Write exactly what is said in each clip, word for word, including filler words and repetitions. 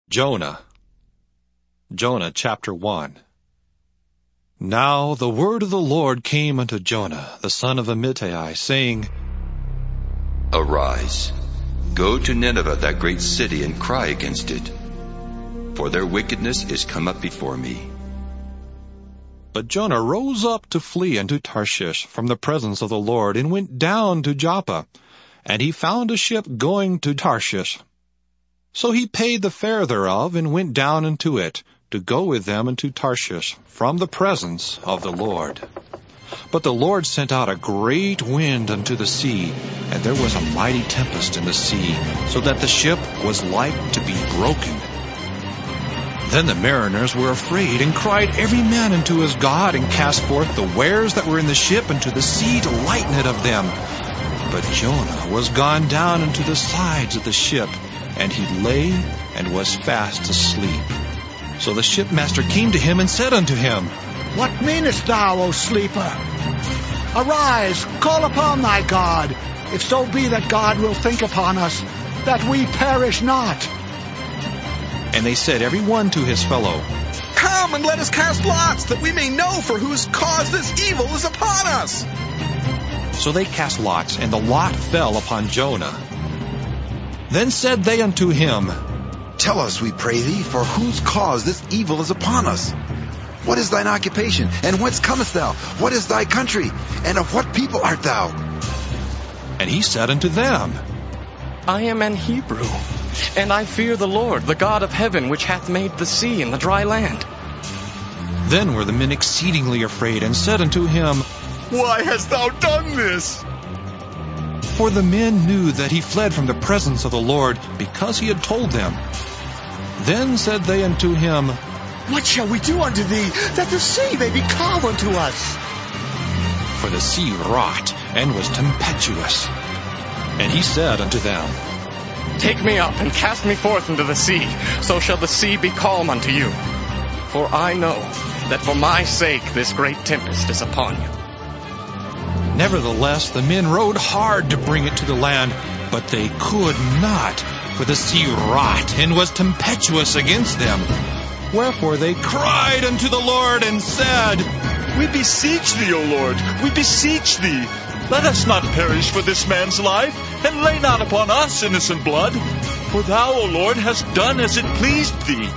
Jonah. Jonah chapter one. Now the word of the Lord came unto Jonah, the son of Amittai, saying, Arise, go to Nineveh, that great city, and cry against it, for their wickedness is come up before me. But Jonah rose up to flee unto Tarshish from the presence of the Lord, and went down to Joppa, and he found a ship going to Tarshish. So he paid the fare thereof, and went down into it, to go with them into Tarshish, from the presence of the Lord. But the Lord sent out a great wind unto the sea, and there was a mighty tempest in the sea, so that the ship was like to be broken. Then the mariners were afraid, and cried every man unto his God, and cast forth the wares that were in the ship into the sea to lighten it of them. But Jonah was gone down into the sides of the ship, and he lay and was fast asleep. So the shipmaster came to him and said unto him, What meanest thou, O sleeper? Arise, call upon thy God, if so be that God will think upon us, that we perish not. And they said every one to his fellow, Come and let us cast lots, that we may know for whose cause this evil is upon us. So they cast lots, and the lot fell upon Jonah. Then said they unto him, Tell us, we pray thee, for whose cause this evil is upon us. What is thine occupation, and whence comest thou? What is thy country, and of what people art thou? And he said unto them, I am an Hebrew, and I fear the Lord, the God of heaven, which hath made the sea and the dry land. Then were the men exceedingly afraid, and said unto him, Why hast thou done this? For the men knew that he fled from the presence of the Lord, because he had told them. Then said they unto him, What shall we do unto thee, that the sea may be calm unto us? For the sea wrought, and was tempestuous. And he said unto them, Take me up, and cast me forth into the sea, so shall the sea be calm unto you. For I know that for my sake this great tempest is upon you. Nevertheless, the men rowed hard to bring it to the land, but they could not, for the sea wrought, and was tempestuous against them. Wherefore they cried unto the Lord, and said, We beseech thee, O Lord, we beseech thee. Let us not perish for this man's life, and lay not upon us innocent blood. For thou, O Lord, hast done as it pleased thee.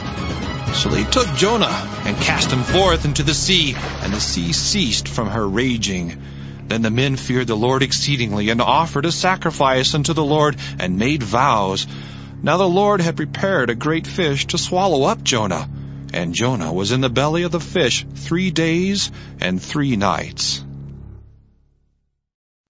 So they took Jonah, and cast him forth into the sea, and the sea ceased from her raging. Then the men feared the Lord exceedingly, and offered a sacrifice unto the Lord, and made vows. Now the Lord had prepared a great fish to swallow up Jonah, and Jonah was in the belly of the fish three days and three nights.